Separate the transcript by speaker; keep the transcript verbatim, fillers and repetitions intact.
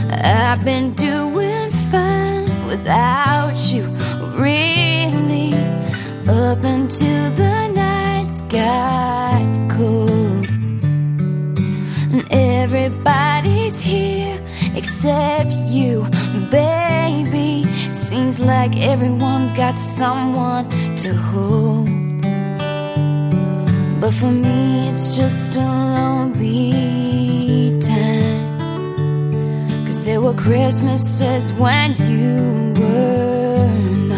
Speaker 1: I've been doing fine without you, really, up until the nights got cold. And everybody's here except you, baby. Seems like everyone's got someone to hold, but for me it's just a lonely time. 'Cause there were Christmases when you were